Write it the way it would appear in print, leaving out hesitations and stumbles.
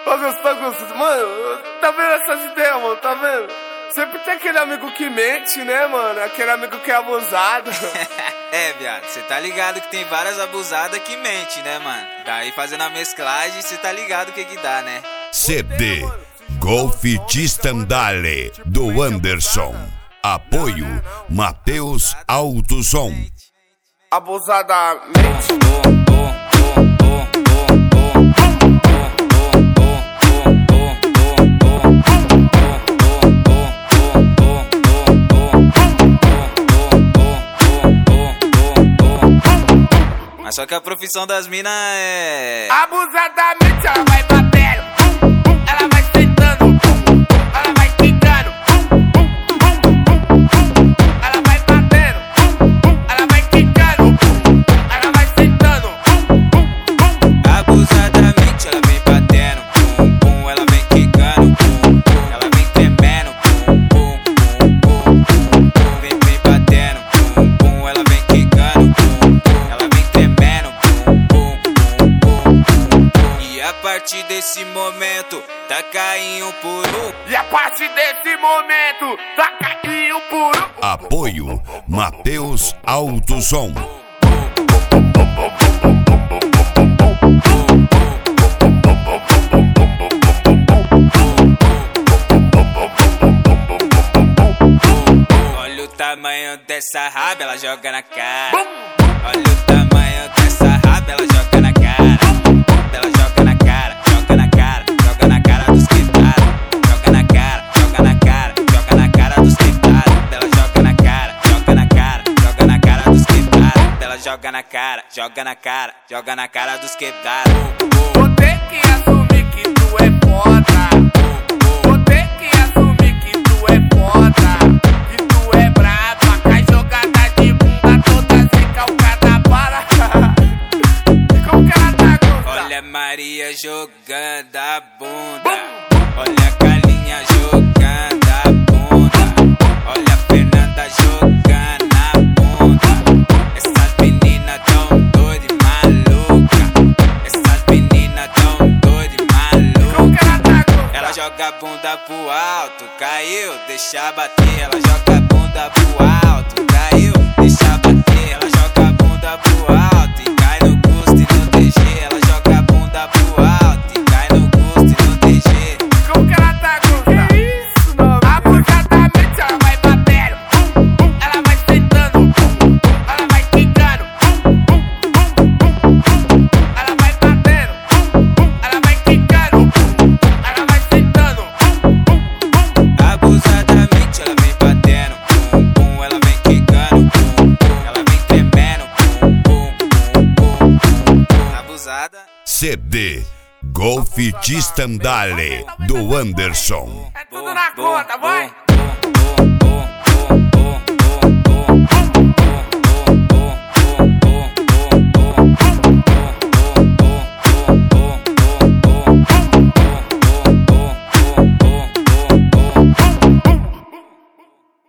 Augusto, mano, tá vendo essas ideias, mano, tá vendo? Sempre tem aquele amigo que mente, né, mano? Aquele amigo que é abusado. É, viado, cê tá ligado que tem várias abusadas que mente, né, mano? Daí fazendo a mesclagem, cê tá ligado o que dá, né? CD Golf Tistandale do Anderson. Apoio Matheus Autosom. Abusadamente. Mas só que a profissão das minas é... Abusadamente ela vai batendo, ela vai sentando, ela vai quicando, ela vai batendo, ela vai quicando, ela vai sentando. Abusadamente ela vem batendo, pum, pum, ela vem quicando, pum, pum, ela vem tremendo, pum, pum, pum, pum, pum, pum, vem batendo, pum, pum, ela vem quicando, pum, pum, ela vem tremendo, pum, pum, pum, pum, pum, pum. E a partir desse momento, taca em um por um. E a partir desse momento, taca em um por um. Apoio Matheus Autosom. Olha o tamanho dessa raba, ela joga na cara. Olha o tamanho dessa raba, ela joga na cara. Ela joga na cara, joga na cara, joga na cara dos quebrados. Joga na cara, joga na cara, joga na cara dos quebrados. Ela joga na cara, joga na cara, joga na cara dos quebrados. Ela joga na cara, joga na cara, joga na cara dos quebrados. Vou ter que assumir que tu é foda. Vou ter que assumir que tu é foda. Que tu é braba, cai jogada de bunda toda recalcada para. E como que ela tá, Gusta? Olha a Maria jogando a bunda. Olha a Carlinha jogando a bunda. Olha a Fernanda jogando a bunda. Essas meninas tão doidas e maluca. Essas meninas tão doidas e Como que ela maluca. tá, Gusta? Ela joga a bunda pro alto, caiu, deixa bater. Ela joga a bunda pro alto, caiu, deixa bater. Ela joga a bunda pro alto e cai no custo e no DG. Ela joga a bunda pro alto e cai no custo e no DG. Como que ela tá, Gusta? Que isso, não? Abusadamente ela vai batendo, ela vai sentando, ela vai quicando, ela vai batendo, ela vai quicando, ela vai sentando. Abusadamente ela vem batendo, pum, pum, ela vem quicando, pum, pum, ela vem tremendo, pum, pum, pum, pum, pum, pum. Abusada. CD Golf Tistandale do Anderson. É tudo na conta, vai! Bom, bom, bom.